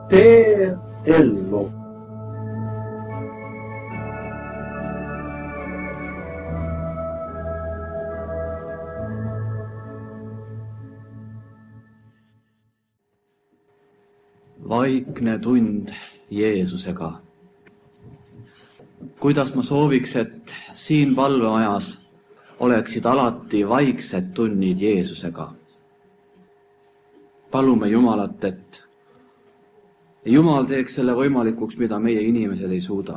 tee ellu. Vaikne tund Jeesusega. Kuidas ma sooviks, et siin valvemajas oleksid alati vaiksed tunnid Jeesusega. Palume Jumalat, et Jumal teeks selle võimalikuks, mida meie inimesed ei suuda.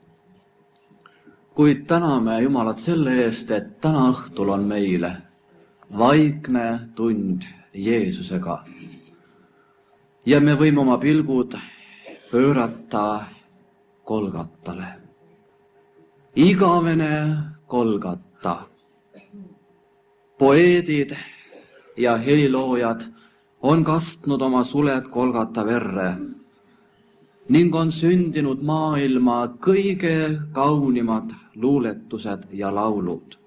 Kuid täname Jumalat selle eest, et täna õhtul on meile vaikne tund Jeesusega. Ja me võime oma pilgud pöörata Golgatale. Igavene Golgata. Poeedid ja heliloojad on kastnud oma suled Golgata verre ning on sündinud maailma kõige kaunimad luuletused ja laulud.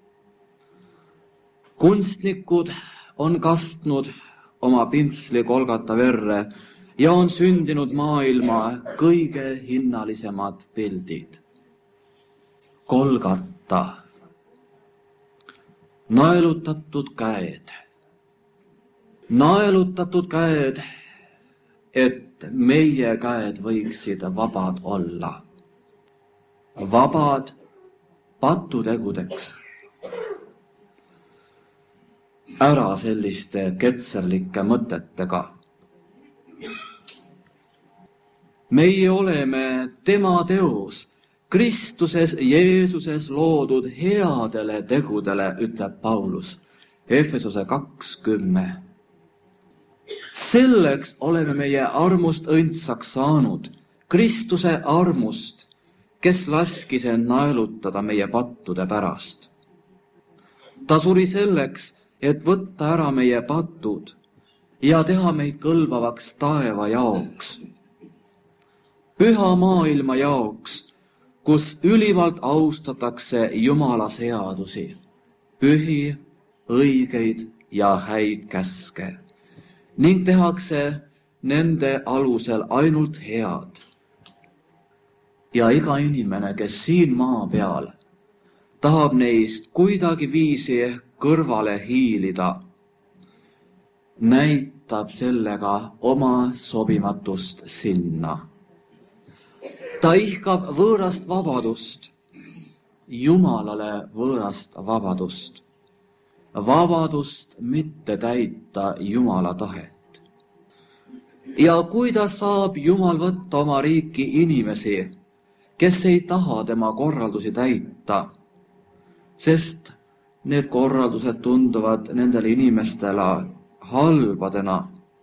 Kunstnikud on kastnud oma pintsli Golgata verre ja on sündinud maailma kõige hinnalisemad pildid. Golgata. Naelutatud käed. Naelutatud käed, et meie käed võiksid vabad olla. Vabad patutegudeks. Ära selliste ketserlike mõtetega. Meie oleme tema teos, Kristuses Jeesuses loodud headele tegudele, ütleb Paulus, Efesose 2:10. Selleks oleme meie armust õndsaks saanud, Kristuse armust, kes laskis end naelutada meie pattude pärast. Ta suri selleks, et võtta ära meie patud ja teha meid kõlbavaks taeva jaoks. Püha maailma jaoks, kus ülimalt austatakse Jumala seadusi, pühi, õigeid ja häid käske, ning tehakse nende alusel ainult head. Ja iga inimene, kes siin maa peal tahab neist kuidagi viisi kõrvale hiilida, näitab sellega oma sobimatust sinna. Ta ihkab võõrast vabadust, Jumalale võõrast vabadust. Vabadust mitte täita Jumala tahet. Ja kuidas saab Jumal võtta oma riiki inimesi, kes ei taha tema korraldusi täita, sest need korraldused tunduvad nendele inimestele halbadena,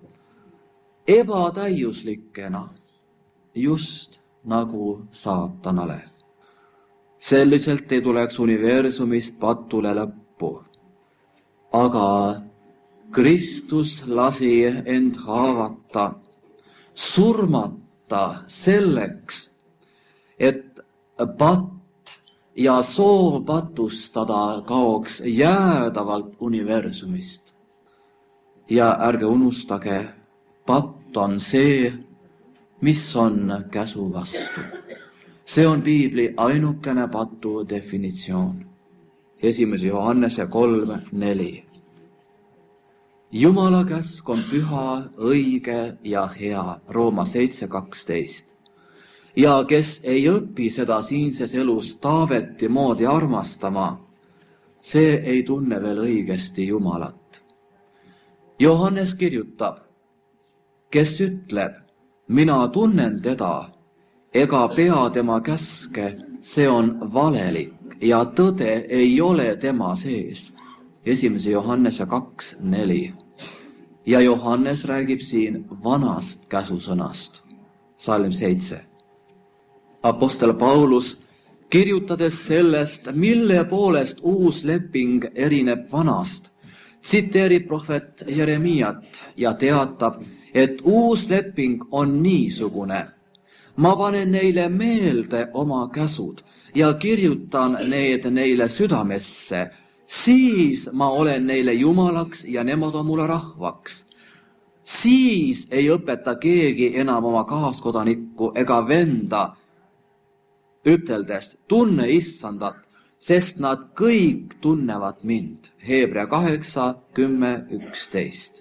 ebatäiuslikena, just nagu saatanale. Selliselt ei tuleks universumist patule lõppu. Aga Kristus lasi end haavata, surmata selleks, et patt ja soov patustada kaoks jäädavalt universumist. Ja ärge unustage, patt on see, mis on käsu vastu. See on Piibli ainukene patu definitsioon. 1. Johannese 3:4. Jumala käsk on püha, õige ja hea, Rooma 7:12. Ja kes ei õpi seda siinses elus Taaveti moodi armastama, see ei tunne veel õigesti Jumalat. Johannes kirjutab, kes ütleb, mina tunnen teda, ega pea tema käske, see on valelik ja tõde ei ole tema sees. 1. Johannese 2:4. Ja Johannes räägib siin vanast käsusõnast. Salm 7. Apostel Paulus, kirjutades sellest, mille poolest uus leping erineb vanast, tsiteerib prohvet Jeremiat ja teatab, et uus leping on niisugune. Ma panen neile meelde oma käsud ja kirjutan need neile südamesse. Siis ma olen neile Jumalaks ja nemad on mulle rahvaks. siis ei õpeta keegi enam oma kaaskodanikku ega venda, üteldes, tunne issandat, sest nad kõik tunnevad mind. Hebra 8, 10, 11.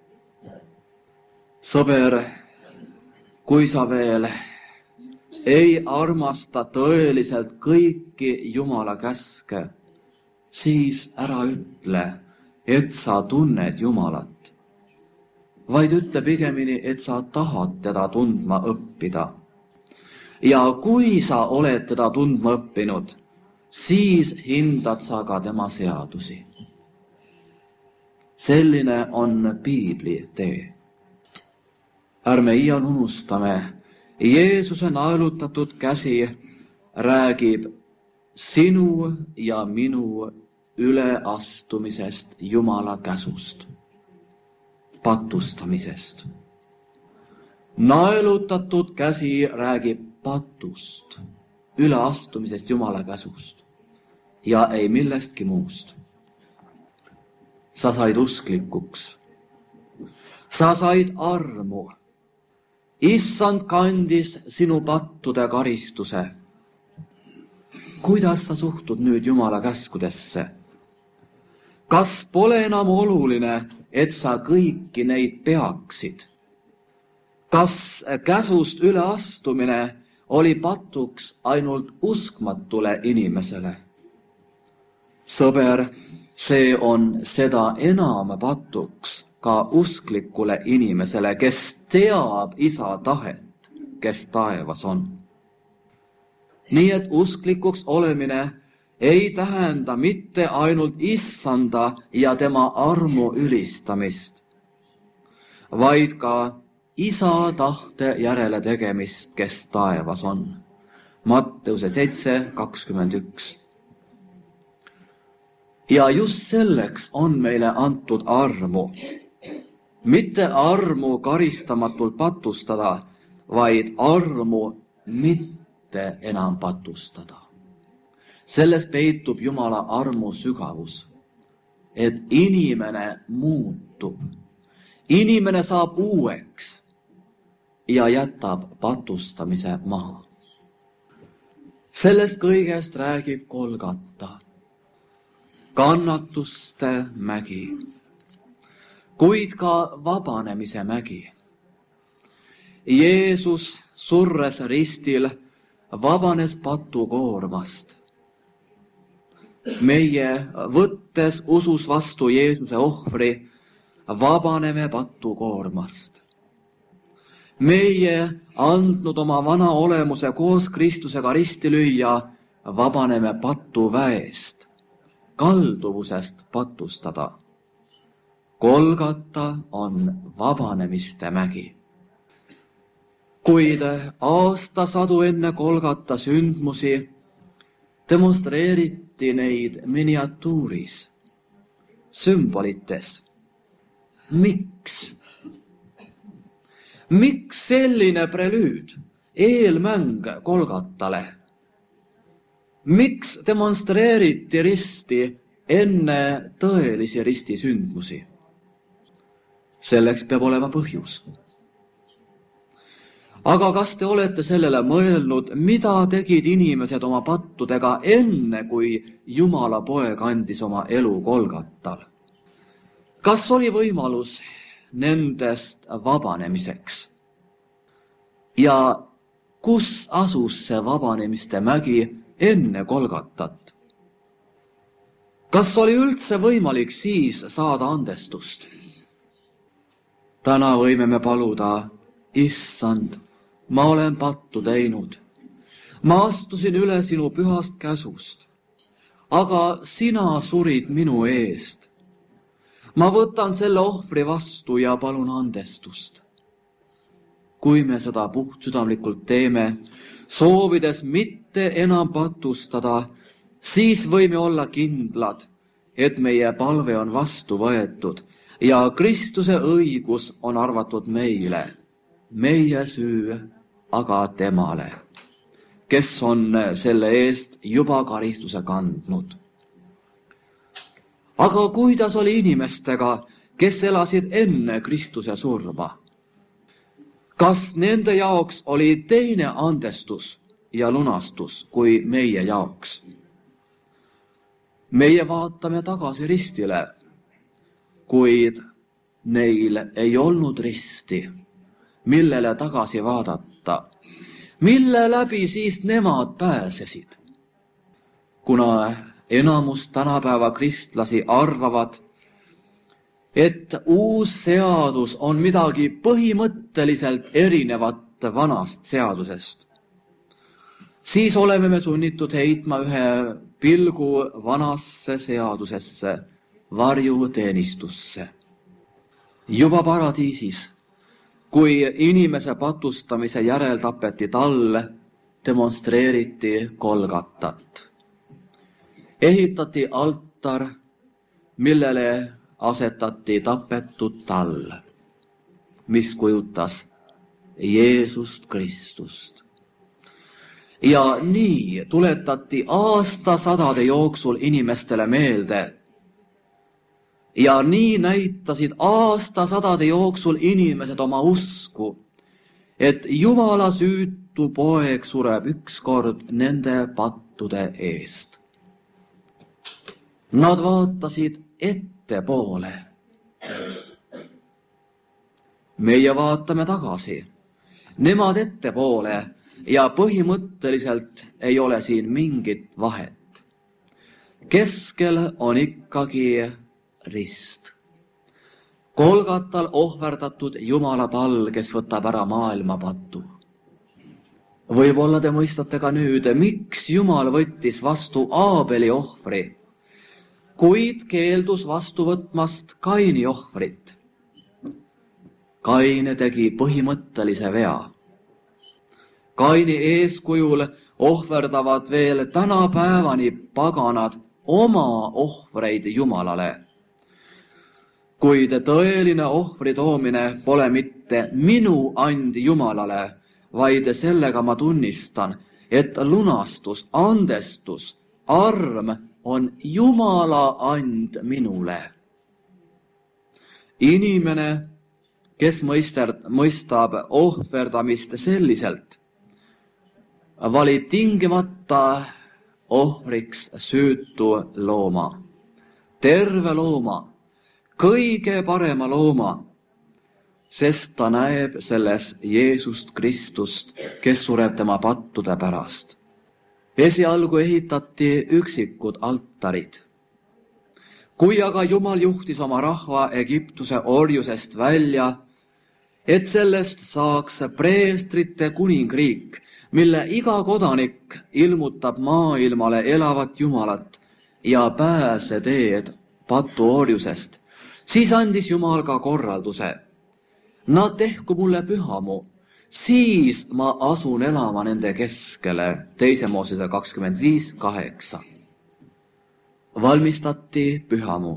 Sõber, kui sa veel ei armasta tõeliselt kõiki Jumala käske, siis ära ütle, et sa tunned Jumalat, vaid ütle pigemini, et sa tahad teda tundma õppida. Ja kui sa oled teda tundma õppinud, siis hindad sa ka tema seadusi. Selline on piibli tee. Ärme iial unustame, Jeesuse naelutatud käsi räägib sinu ja minu üleastumisest Jumala käsust, patustamisest. Naelutatud käsi räägib patust, üleastumisest Jumala käsust ja ei millestki muust. Sa said usklikuks, sa said armu. Issand kandis sinu pattude karistuse. Kuidas sa suhtud nüüd Jumala käskudesse? Kas pole enam oluline, et sa kõiki neid peaksid? Kas käsust üleastumine oli patuks ainult uskmatule inimesele? Sõber, see on seda enam patuks ka usklikule inimesele, kes teab Isa tahet, kes taevas on. Nii et usklikuks olemine ei tähenda mitte ainult Issanda ja tema armu ülistamist, vaid ka Isa tahte järele tegemist, kes taevas on. Matteuse 7:21. Ja just selleks on meile antud armu. Mitte armu karistamatult patustada, vaid armu mitte enam patustada. Selles peitub Jumala armu sügavus, et inimene muutub. Inimene saab uueks ja jätab patustamise maha. Sellest kõigest räägib Golgata, kannatuste mägi, kuid ka vabanemise mägi. Jeesus surres ristil vabanes patukoormast. Meie, võttes usus vastu Jeesuse ohvri, vabaneme patukoormast. Meie, andnud oma vana olemuse koos Kristusega risti lüüa, vabaneme patuväest, kalduvusest patustada. Golgata on vabanemiste mägi. Kuid aastasadu enne Golgata sündmusi demonstreeriti neid miniatuuris, sümbolites. Miks? Miks selline prelüüd, eelmäng Golgatale? Miks demonstreeriti risti enne tõelisi ristisündmusi? Selleks peab olema põhjus. Aga kas te olete sellele mõelnud, mida tegid inimesed oma pattudega enne, kui Jumala poeg andis oma elu Golgatal? Kas oli võimalus nendest vabanemiseks? Ja kus asus see vabanemiste mägi enne Golgatat? Kas oli üldse võimalik siis saada andestust? Täna võime me paluda, Issand, ma olen pattu teinud. Ma astusin üle sinu pühast käsust, aga sina surid minu eest. Ma võtan selle ohvri vastu ja palun andestust. Kui me seda puhtsüdamlikult teeme, soovides mitte enam patustada, siis võime olla kindlad, et meie palve on vastu võetud ja Kristuse õigus on arvatud meile, meie süü aga temale, kes on selle eest juba karistuse kandnud. Aga kuidas oli inimestega, kes elasid enne Kristuse surma. Kas nende jaoks oli teine andestus ja lunastus kui meie jaoks? Meie vaatame tagasi ristile, kuid neil ei olnud risti, millele tagasi vaadata. Mille läbi siis nemad pääsesid? Kuna enamus tänapäeva kristlasi arvavad, et uus seadus on midagi põhimõtteliselt erinevat vanast seadusest, siis oleme me sunnitud heitma ühe pilgu vanasse seadusesse, varjuteenistusse. Juba paradiisis, kui inimese patustamise järel tapeti talle, demonstreeriti Golgatat. Ehitati altar, millele asetati tapetud tall, mis kujutas Jeesust Kristust. Ja nii tuletati aastasadade jooksul inimestele meelde ja nii näitasid aastasadade jooksul inimesed oma usku, et Jumala süütu poeg sureb ükskord nende pattude eest. Nad vaatasid ettepoole. Meie vaatame tagasi. Nemad ettepoole ja põhimõtteliselt ei ole siin mingit vahet. Keskel on ikkagi rist. Golgatal ohverdatud Jumala tall, kes võtab ära maailma patu. Võib-olla te mõistate ka nüüd, miks Jumal võttis vastu Aabeli ohvri, kuid keeldus vastu võtmast Kaini ohvrit. Kain tegi põhimõttelise vea. Kaini eeskujul ohverdavad veel tänapäevani paganad oma ohvreid Jumalale. Kuid tõeline ohvri toomine pole mitte minu and Jumalale, vaid sellega ma tunnistan, et lunastus, andestus, arm on Jumala and minule. Inimene, kes mõistab ohverdamist selliselt, valib tingimata ohvriks süütu looma, terve looma, kõige parema looma, sest ta näeb selles Jeesust Kristust, kes sureb tema pattude pärast. Esialgu ehitati üksikud altarid. Kui aga Jumal juhtis oma rahva Egiptuse orjusest välja, et sellest saaks preestrite kuningriik, mille iga kodanik ilmutab maailmale elavat Jumalat ja pääseteed patuorjusest, siis andis Jumal ka korralduse. Nad tehku mulle pühamu, siis ma asun elama nende keskele. 2. Moosese 25:8. Valmistati pühamu.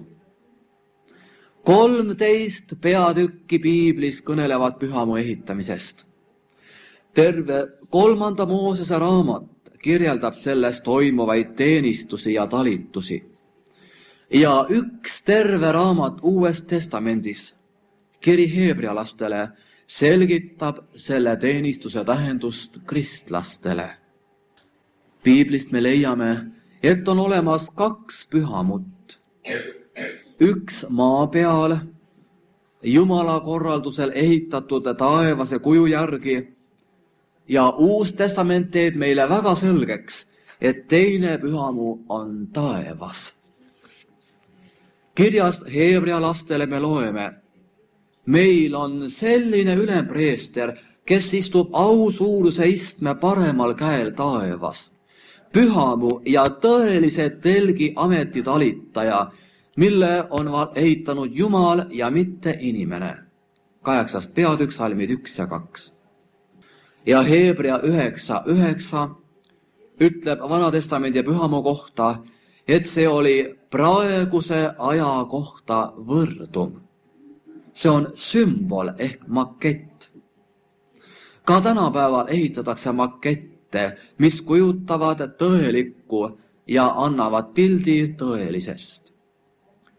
13 peatükki piiblis kõnelevad pühamu ehitamisest. Terve 3. Moosese raamat kirjeldab selles toimuvaid teenistusi ja talitusi. Ja üks terve raamat Uues Testamendis, kiri heebrealastele, selgitab selle teenistuse tähendust kristlastele. Piiblist me leiame, et on olemas 2 pühamut. Üks maa peal, Jumala korraldusel ehitatud taevase kuju järgi, ja Uus Testament teeb meile väga selgeks, et teine pühamu on taevas. Kirjast heebrealastele me loeme, meil on selline ülempreester, kes istub ausuuruse istme paremal käel taevas, pühamu ja tõelise telgi ametitalitaja, mille on ehitanud Jumal ja mitte inimene. 8. peatükk, salmid 1 ja 2. Ja Heebrea 9:9 ütleb Vanatestamendi pühamu kohta, et see oli praeguse aja kohta võrdum. See on sümbol ehk makett. Ka tänapäeval ehitatakse makette, mis kujutavad tõelikku ja annavad pildi tõelisest.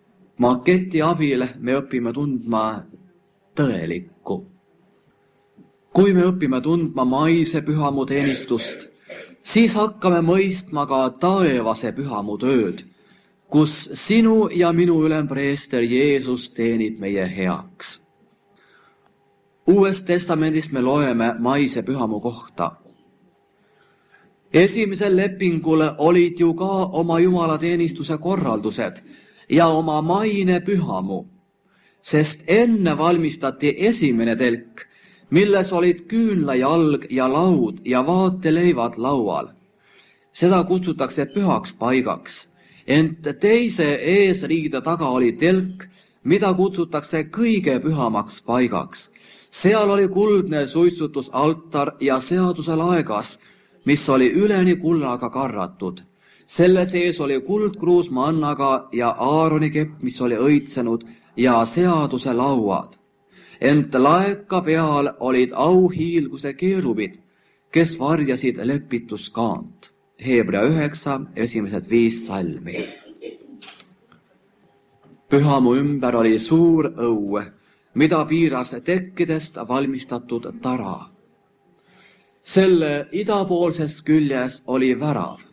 Maketi abil me õpime tundma tõelikku. Kui me õpime tundma maise pühamu teenistust, siis hakkame mõistma ka taevase pühamu tööd, kus sinu ja minu ülempreester Jeesus teenib meie heaks. Uuest testamendist me loeme maise pühamu kohta. Esimesel lepingul olid ju ka oma jumalateenistuse korraldused ja oma maine pühamu, sest enne valmistati esimene telk, milles olid küünlajalg ja laud ja vaateleivad laual. Seda kutsutakse pühaks paigaks, ent teise eesriide taga oli telk, mida kutsutakse kõige pühamaks paigaks. Seal oli kuldne suitsutusaltar ja seaduse laegas, mis oli üleni kullaga karratud. Selle sees oli kuldkruus mannaga ja Aaroni kepp, mis oli õitsenud, ja seaduse lauad. Ent laeka peal olid auhiilguse keerubid, kes varjasid lepituskaant. Hebra 9, esimesed 5 salmi. Pühamu ümber oli suur õue, mida piiras tekkidest valmistatud tara. Selle idapoolses küljes oli värav.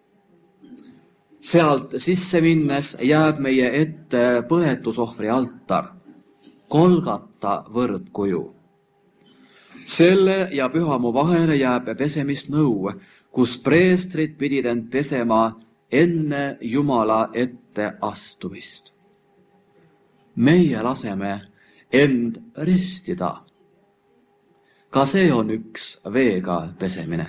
Sealt sisse minnes jääb meie ette põletusohvri altar, Golgata võrdkuju. Selle ja pühamu vahele jääb pesemisnõu, kus preestrid pidid end pesema enne Jumala ette astumist. Meie laseme end ristida. Ka see on üks veega pesemine.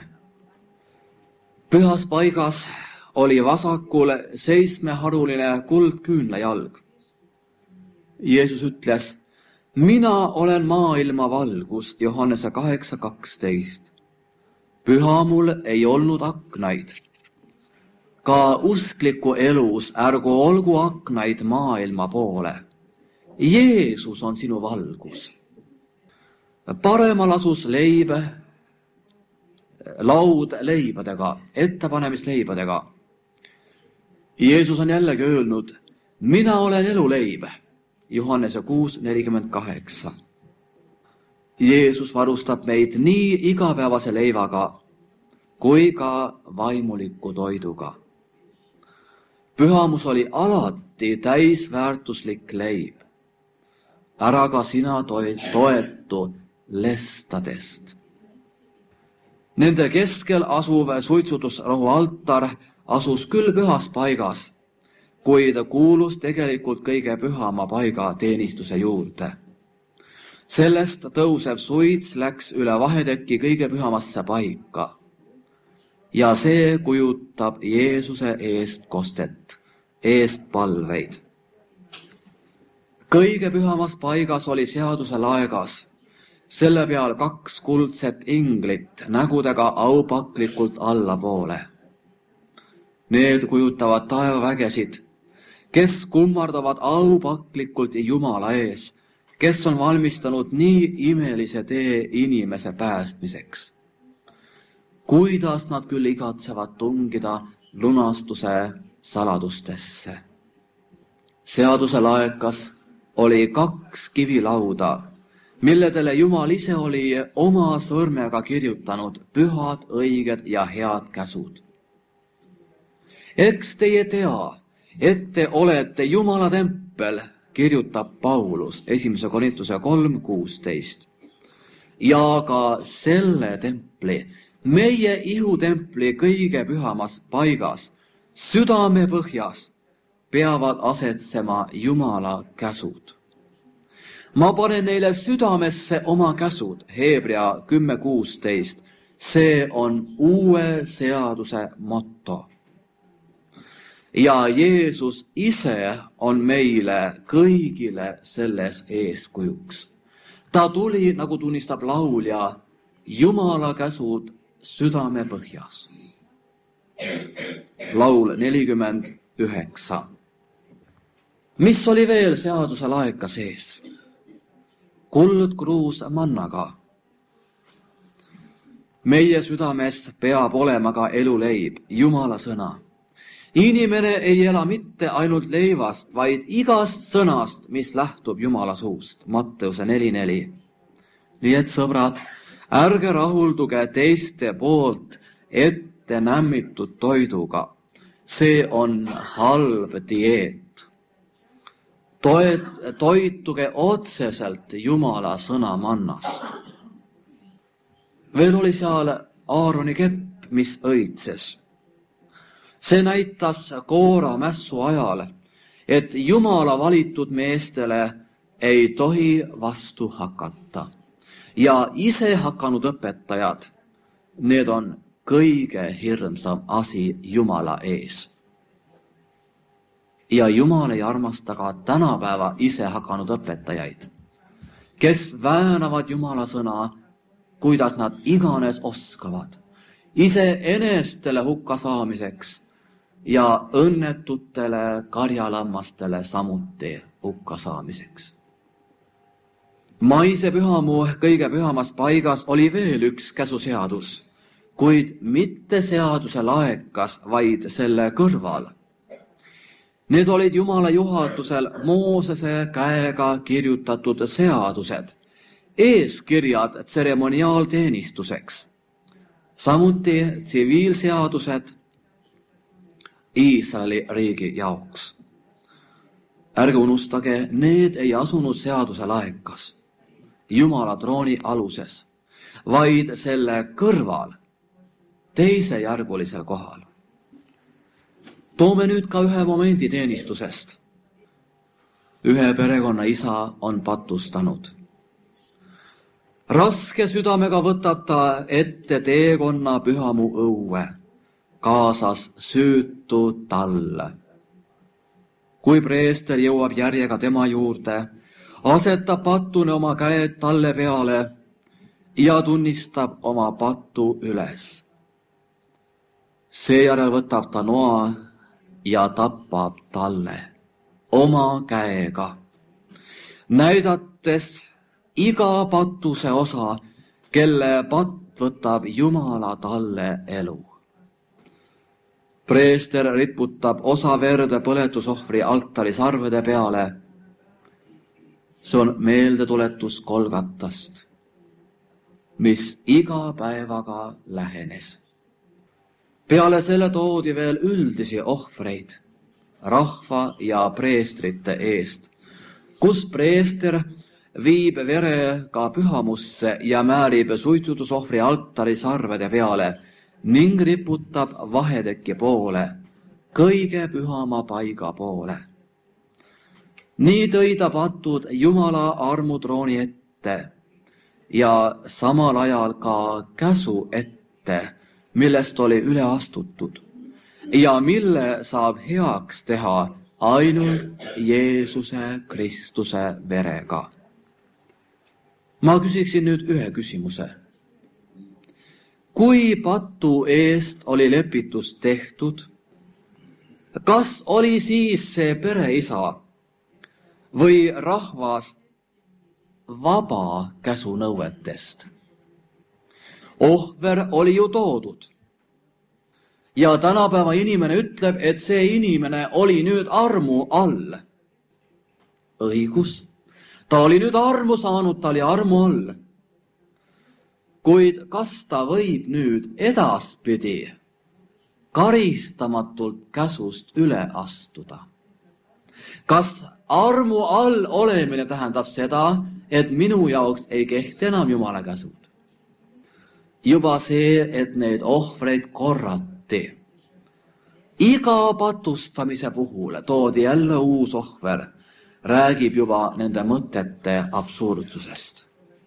Pühas paigas oli vasakul 7-haruline kuldküünlajalg. Jeesus ütles, mina olen maailma valgus, Johannese 8:12. Pühamul ei olnud aknaid. Ka uskliku elus ärgu olgu aknaid maailma poole. Jeesus on sinu valgus. Paremal asus laud leibadega, ettepanemisleibadega. Jeesus on jällegi öelnud, mina olen eluleib, Johannese 6:48. Jeesus varustab meid nii igapäevase leivaga kui ka vaimuliku toiduga. Pühamus oli alati täisväärtuslik leib. Ära ka sina toetu lestadest. Nende keskel asuv suitsutusrohu altar asus küll pühas paigas, kuid kuulus tegelikult kõige pühama paiga teenistuse juurde. Sellest tõusev suits läks üle vaheteki kõige pühamasse paika ja see kujutab Jeesuse eest kostet, eest palveid. Kõige pühamas paigas oli seaduse laegas, selle peal 2 kuldset inglit nägudega aupaklikult allapoole. Need kujutavad taevavägesid, kes kummardavad aupaklikult Jumala ees, kes on valmistanud nii imelise tee inimese päästmiseks. Kuidas nad küll igatsevad tungida lunastuse saladustesse. Seaduse laekas oli 2 kivilauda, milledele Jumal ise oli oma sõrmega kirjutanud pühad, õiged ja head käsud. Eks teie tea, et te olete Jumala tempel, kirjutab Paulus 1. Korintuse 3:16. Ja ka selle templi, meie ihutempli kõige pühamas paigas, südame põhjas, peavad asetsema Jumala käsud. Ma panen neile südamesse oma käsud, Hebra 10:16. See on uue seaduse motto. Ja Jeesus ise on meile kõigile selles eeskujuks. Ta tuli, nagu tunnistab laulja, Jumala käsud südame põhjas. Laul 49. Mis oli veel seaduse laeka sees? Kuldkruus mannaga. Meie südames peab olema ka eluleib, Jumala sõna. Inimene ei ela mitte ainult leivast, vaid igast sõnast, mis lähtub Jumala suust. Matteuse 4:4. Nii et sõbrad, ärge rahulduge teiste poolt ette nämmitud toiduga. See on halb dieet. Toituge otseselt Jumala sõna mannast. Veel oli seal Aaroni kepp, mis õitses. See näitas Koora mässu ajal, et Jumala valitud meestele ei tohi vastu hakata. Ja ise hakanud õpetajad, need on kõige hirmsam asi Jumala ees. Ja Jumal ei armasta ka tänapäeva ise hakanud õpetajaid, kes väänavad Jumala sõna, kuidas nad iganes oskavad, ise enestele hukka saamiseks ja õnnetutele karjalammastele samuti hukka saamiseks. Maise pühamu kõige pühamas paigas oli veel üks käsuseadus, kuid mitte seaduse laekas, vaid selle kõrval. Need olid Jumala juhatusel Moosese käega kirjutatud seadused, eeskirjad tseremoniaalteenistuseks, samuti tsiviilseadused Iisraeli riigi jaoks. Ärge unustage, need ei asunud seaduse laekas, Jumala trooni aluses, vaid selle kõrval, teisejärgulisel kohal. Toome nüüd ka ühe momendi teenistusest. Ühe perekonna isa on patustanud. Raske südamega võtab ta ette teekonna pühamu õue, kaasas süütu talle. Kui preester jõuab järjega tema juurde, asetab patune oma käed talle peale ja tunnistab oma pattu üles. Seejärel võtab ta noa ja tapab talle oma käega, näidates iga patuse osa, kelle patt võtab Jumala talle elu. Preester riputab osa verde põletusohvri altari sarvede peale. See on meeldetuletus Golgatast, mis iga päevaga lähenes. Peale selle toodi veel üldisi ohvreid rahva ja preestrite eest, kus preester viib vere ka pühamusse ja määrib suitsutusohvri altari sarvede peale ning riputab vaheteki poole, kõige pühama paiga poole. Nii tõi ta patud Jumala armutrooni ette ja samal ajal ka käsu ette, millest oli üle astutud ja mille saab heaks teha ainult Jeesuse Kristuse verega. Ma küsiksin nüüd ühe küsimuse. Kui patu eest oli lepitus tehtud, kas oli siis see pereisa või rahvas vaba käsunõuetest? Ohver oli ju toodud. Ja tänapäeva inimene ütleb, et see inimene oli nüüd armu all. Õigus. Ta oli nüüd armu saanud, ta oli armu all. Kuid kas ta võib nüüd edaspidi karistamatult käsust üle astuda? Kas armu all olemine tähendab seda, et minu jaoks ei kehti enam Jumala käsud? Juba see, et neid ohvreid korrati. Iga patustamise puhul toodi jälle uus ohver, räägib juba nende mõtete absurdsusest.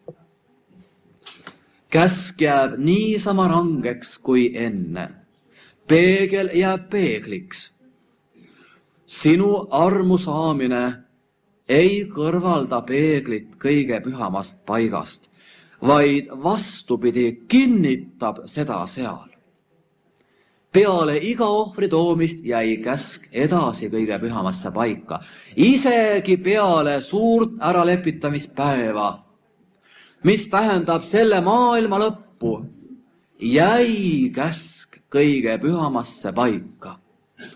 Käsk jääb niisama rangeks kui enne. Peegel jääb peegliks. Sinu armu saamine ei kõrvalda peeglit kõige pühamast paigast, vaid vastupidi kinnitab seda seal. Peale iga ohvri toomist jäi käsk edasi kõige pühamasse paika, isegi peale suurt äralepitamispäeva, mis tähendab selle maailma lõppu, jäi käsk kõige pühamasse paika.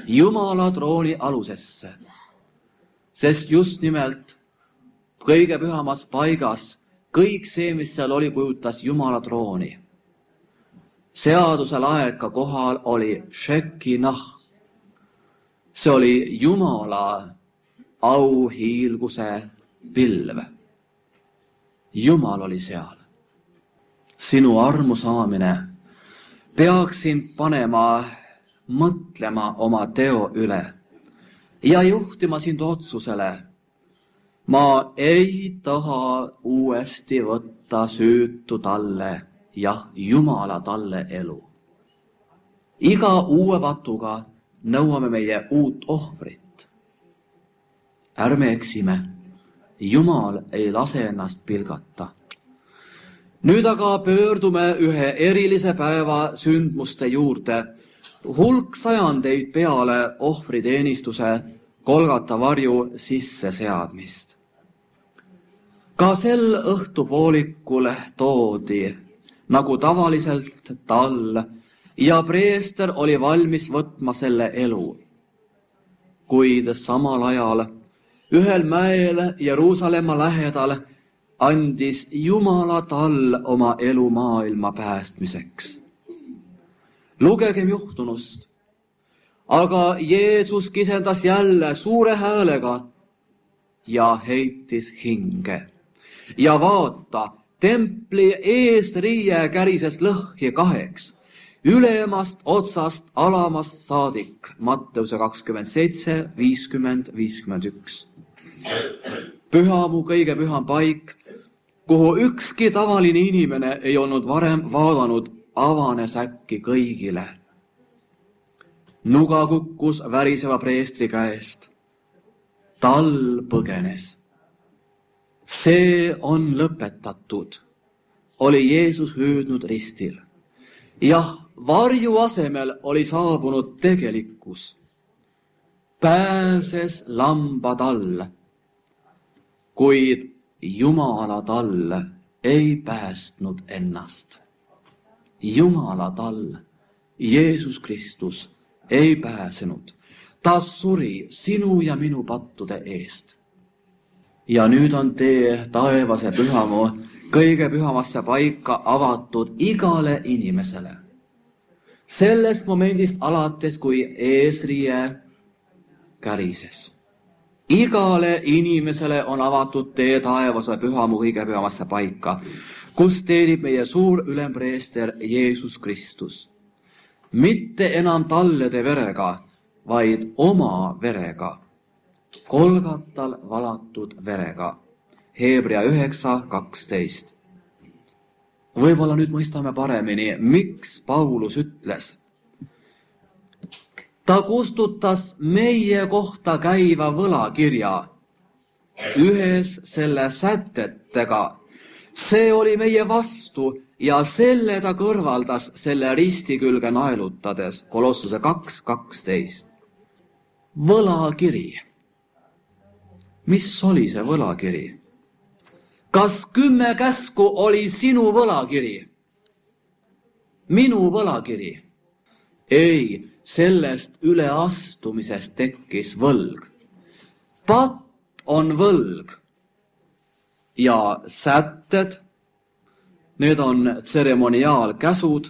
Jumala trooni alusesse, sest just nimelt kõige pühamas paigas kõik see, mis seal oli, kujutas Jumala trooni. Seaduse laeka kohal oli Shekinah. See oli Jumala auhiilguse pilv. Jumal oli seal. Sinu armu saamine peaks sind panema mõtlema oma teo üle ja juhtima sind otsusele. Ma ei taha uuesti võtta süütu talle ja Jumala talle elu. Iga uue patuga nõuame meie uut ohvrit. Ärme eksime, Jumal ei lase ennast pilgata. Nüüd aga pöördume ühe erilise päeva sündmuste juurde, hulk sajandeid peale ohvriteenistuse Golgata varju sisseseadmist. Ka sel õhtupoolikul toodi, nagu tavaliselt tall, ja preester oli valmis võtma selle elu. Kuid samal ajal ühel mäel Jeruusalemma lähedal andis Jumala tall oma elu maailma päästmiseks. Lugegem juhtunust. Aga Jeesus kisendas jälle suure häälega ja heitis hinge. Ja vaata, templi eesriie kärises lõhki kaheks, ülemast otsast alamast saadik, Matteuse 27, 50, 51. Pühamu kõige püham paik, kuhu ükski tavaline inimene ei olnud varem vaadanud, avanes äkki kõigile. Nuga kukkus väriseva preestri käest. Tall põgenes. See on lõpetatud, oli Jeesus hüüdnud ristil. Jah, varju asemel oli saabunud tegelikkus. Pääses lamba tall, kuid Jumala tall ei päästnud ennast. Jumala tall, Jeesus Kristus, ei pääsenud. Ta suri sinu ja minu pattude eest. Ja nüüd on tee taevase pühamu kõige pühamasse paika avatud igale inimesele. Sellest momendist alates, kui eesriie kärises. Igale inimesele on avatud tee taevase pühamu kõige pühamasse paika, kus teenib meie suur ülempreester Jeesus Kristus. Mitte enam tallede verega, vaid oma verega. Golgatal valatud verega. Hebrea 9:12. Võib-olla nüüd mõistame paremini, miks Paulus ütles. Ta kustutas meie kohta käiva võlakirja ühes selle sätetega. See oli meie vastu ja selle ta kõrvaldas selle risti külge naelutades. Kolossuse 2:12. Võlakiri. Mis oli see võlakiri? Kas 10 käsku oli sinu võlakiri? Minu võlakiri? Ei, sellest üleastumisest tekkis võlg. Patt on võlg. Ja sätted, need on tseremoniaalkäsud,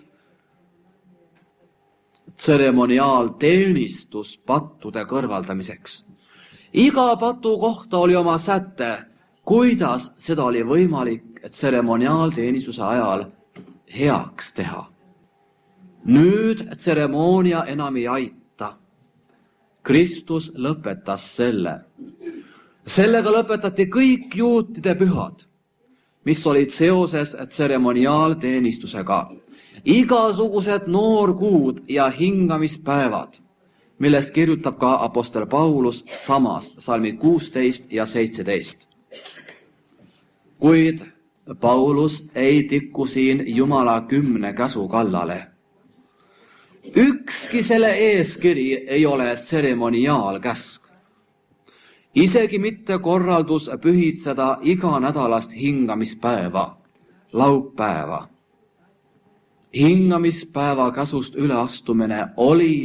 tseremoniaalteenistus pattude kõrvaldamiseks. Iga patu kohta oli oma säte, kuidas seda oli võimalik tseremoniaalteenistuse ajal heaks teha. Nüüd tseremoonia enam ei aita. Kristus lõpetas selle. Sellega lõpetati kõik juutide pühad, mis olid seoses tseremoniaalteenistusega. Igasugused noorkuud ja hingamispäevad, millest kirjutab ka apostel Paulus samas, salmid 16 ja 17. Kuid Paulus ei tikku siin Jumala 10 käsu kallale. Ükski selle eeskiri ei ole tseremoniaalkäsk. Isegi mitte korraldus pühitseda iganädalast hingamispäeva, laupäeva. Hingamispäeva käsust üleastumine oli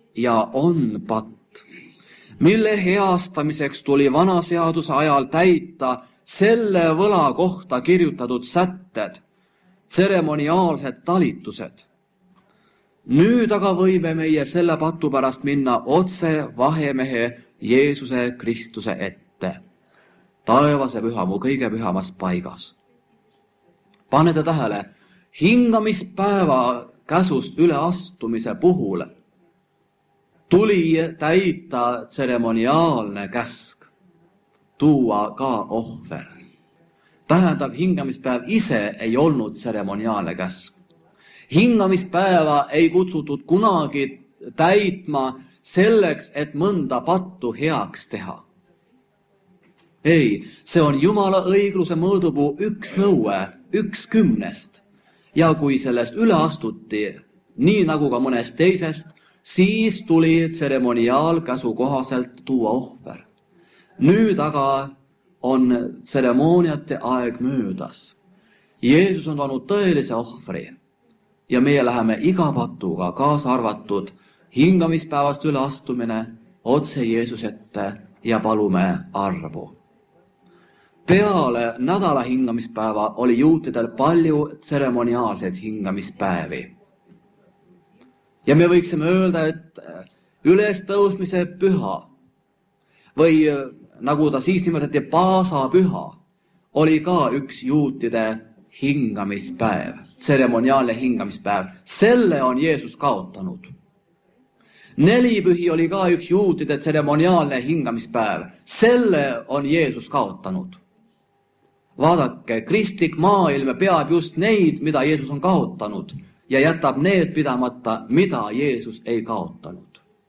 ja on patt, mille heastamiseks tuli vana seaduse ajal täita selle võla kohta kirjutatud sätted, tseremoniaalsed talitused. Nüüd aga võime meie selle patu pärast minna otse vahemehe Jeesuse Kristuse ette, taevase püha, mu kõige pühamas paigas. Panete tähele, hingamispäeva käsust üleastumise puhul tuli täita tseremoniaalne käsk, tuua ka ohver. Tähendab, hingamispäev ise ei olnud tseremoniaalne käsk. Hingamispäeva ei kutsutud kunagi täitma selleks, et mõnda pattu heaks teha. Ei, see on Jumala õigluse mõõdupuu üks nõue, 1/10. Ja kui sellest üle astuti, nii nagu ka mõnest teisest, siis tuli tseremoniaalkäsu kohaselt tuua ohver. Nüüd aga on tseremooniate aeg möödas. Jeesus on toonud tõelise ohvri ja meie läheme iga patuga, kaasa arvatud hingamispäevast üleastumine, otse Jeesus ette ja palume armu. Peale nädala hingamispäeva oli juutidel palju tseremoniaalseid hingamispäevi. Ja me võiksime öelda, et ülestõusmise püha või nagu ta siis nimetati, paasapüha, oli ka üks juutide hingamispäev, tseremoniaalne hingamispäev. Selle on Jeesus kaotanud. Nelipühi oli ka üks juutide tseremoniaalne hingamispäev. Selle on Jeesus kaotanud. Vaadake, kristlik maailm peab just neid, mida Jeesus on kaotanud, ja jätab need pidamata, mida Jeesus ei kaotanud.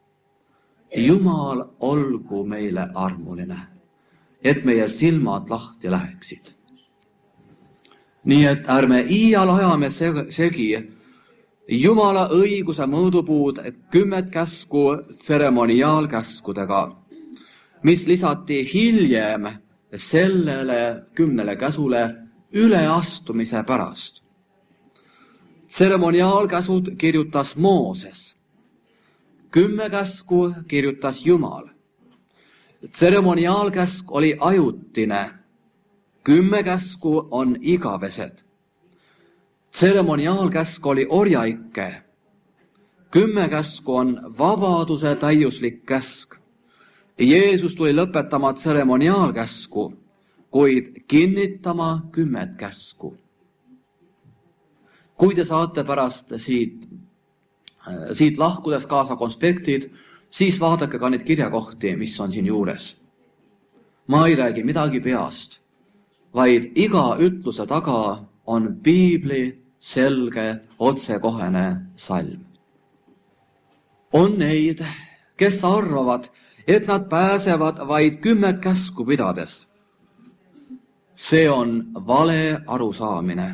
Jumal olgu meile armuline, et meie silmad lahti läheksid. Nii et ärme iial ajame segi Jumala õiguse mõõdupuud 10 käsku tseremoniaalkäskudega, mis lisati hiljem sellele 10 käsule üleastumise pärast. Tseremoniaalkäsud kirjutas Mooses, 10 käsku kirjutas Jumal. Tseremoniaalkäsk oli ajutine, 10 käsku on igavesed. Tseremoniaalkäsk oli orjaike, 10 käsku on vabaduse täiuslik käsk. Jeesus tuli lõpetama tseremoniaalkäsku, kuid kinnitama 10 käsku. Kui te saate pärast siit lahkudes kaasa konspektid, siis vaadake ka neid kirjakohti, mis on siin juures. Ma ei räägi midagi peast, vaid iga ütluse taga on piibli selge, otsekohene salm. On neid, kes arvavad, et nad pääsevad vaid 10 käsku pidades. See on vale arusaamine.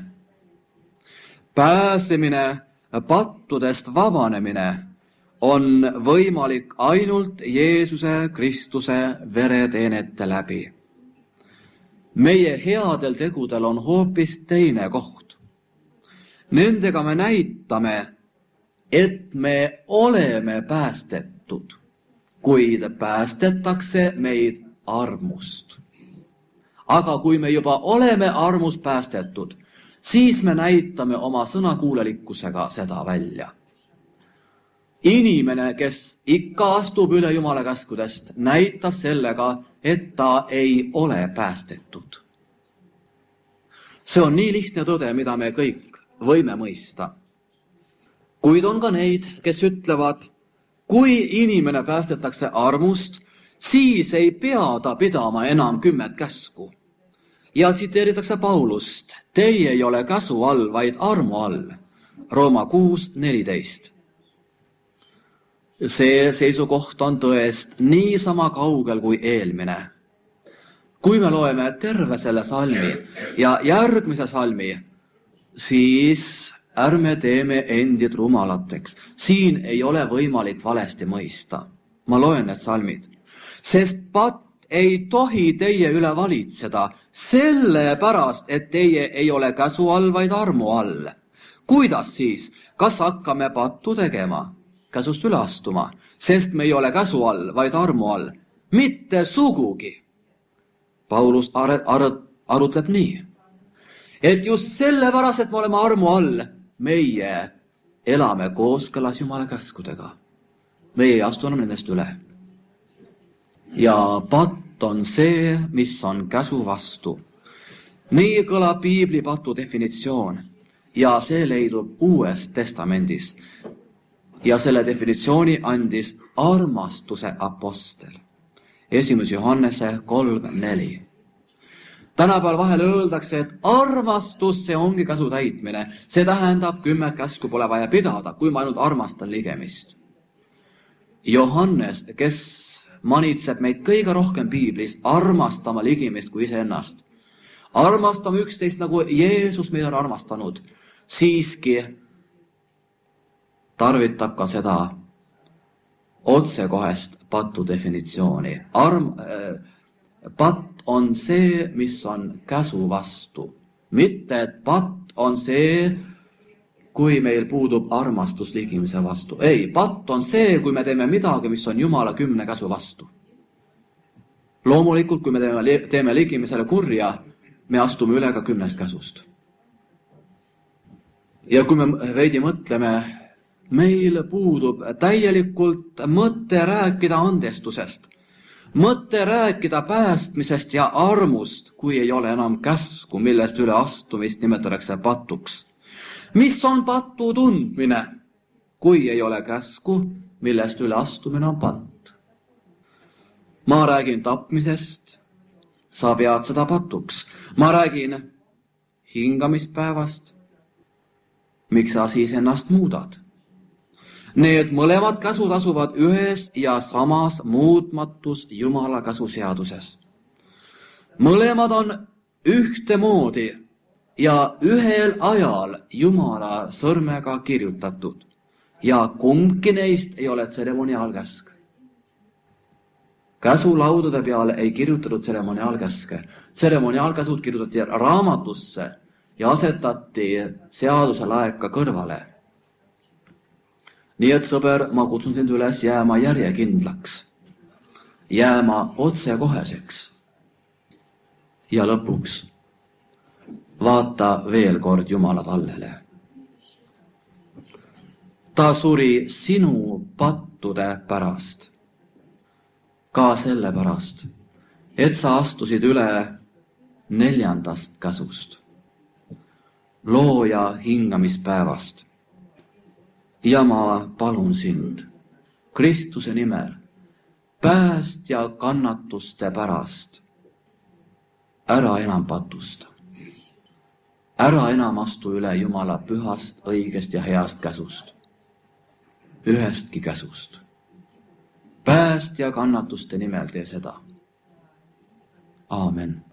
Pääsemine, pattudest vabanemine on võimalik ainult Jeesuse Kristuse vereteenete läbi. Meie headel tegudel on hoopis teine koht. Nendega me näitame, et me oleme päästetud, kuid päästetakse meid armust. Aga kui me juba oleme armust päästetud, siis me näitame oma sõnakuulelikkusega seda välja. Inimene, kes ikka astub üle Jumala käskudest, näitab sellega, et ta ei ole päästetud. See on nii lihtne tõde, mida me kõik võime mõista. Kuid on ka neid, kes ütlevad, kui inimene päästetakse armust, siis ei pea ta pidama enam 10 käsku. Ja tsiteeritakse Paulust, teie ei ole käsu all, vaid armu all. Rooma 6:14. See seisukoht on tõest niisama kaugel kui eelmine. Kui me loeme terve selle salmi ja järgmise salmi, siis ärme teeme endid rumalateks. Siin ei ole võimalik valesti mõista. Ma loen need salmid. Sest patt ei tohi teie üle valitseda, sellepärast, et teie ei ole käsu all, vaid armu all. Kuidas siis? Kas hakkame pattu tegema? Käsust üle astuma? sest me ei ole käsu all, vaid armu all. Mitte sugugi. Paulus arutleb nii, et just sellepärast, et me oleme armu all, meie elame kooskõlas Jumala käskudega. Meie ei astu enam nendest üle. Ja patt on see, mis on käsu vastu. Nii kõlab piibli patu definitsioon ja see leidub Uues Testamendis. Ja selle definitsiooni andis armastuse apostel. 1. Johannese 3:4. Tänapäeval vahel öeldakse, et armastus, see ongi käsu täitmine. See tähendab, 10 käsku pole vaja pidada, kui ma ainult armastan ligemist. Johannes, kes manitseb meid kõige rohkem piiblis, armastama ligimist kui iseennast. Armastame üksteist, nagu Jeesus meid on armastanud. Siiski tarvitab ka seda otsekohest patu definitsiooni. Patt on see, mis on käsu vastu. Mitte, et patt on see, kui meil puudub armastus ligimise vastu. Ei, patt on see, kui me teeme midagi, mis on Jumala 10 käsu vastu. Loomulikult, kui me teeme ligimisele kurja, me astume üle ka 10 käsust. Ja kui me veidi mõtleme, meil puudub täielikult mõte rääkida andestusest, mõte rääkida päästmisest ja armust, kui ei ole enam käsku, millest üle astumist nimetatakse patuks. Mis on patu tundmine, kui ei ole käsku, millest üle astumine on patt? Ma räägin tapmisest, sa pead seda patuks. Ma räägin hingamispäevast, miks sa siis ennast muudad? Need mõlemad käsud asuvad ühes ja samas muutmatus Jumala käsuseaduses. Mõlemad on ühtemoodi ja ühel ajal Jumala sõrmega kirjutatud ja kumbki neist ei ole tseremoniaalkäsk. Käsulaudade peale ei kirjutatud tseremoniaalkäske. Tseremoniaalkäsud kirjutati raamatusse ja asetati seaduse laeka kõrvale. Nii et sõber, ma kutsun sind üles jääma järjekindlaks, jääma otsekoheseks. Ja lõpuks vaata veel kord Jumala tallele. Ta suri sinu pattude pärast, ka selle pärast, et sa astusid üle 4. käsust, looja hingamispäevast. Ja ma palun sind Kristuse nimel, päästja kannatuste pärast, ära enam patusta. Ära enam astu üle Jumala pühast, õigest ja heast käsust. Ühestki käsust. Päästja kannatuste nimel tee seda. Aamen.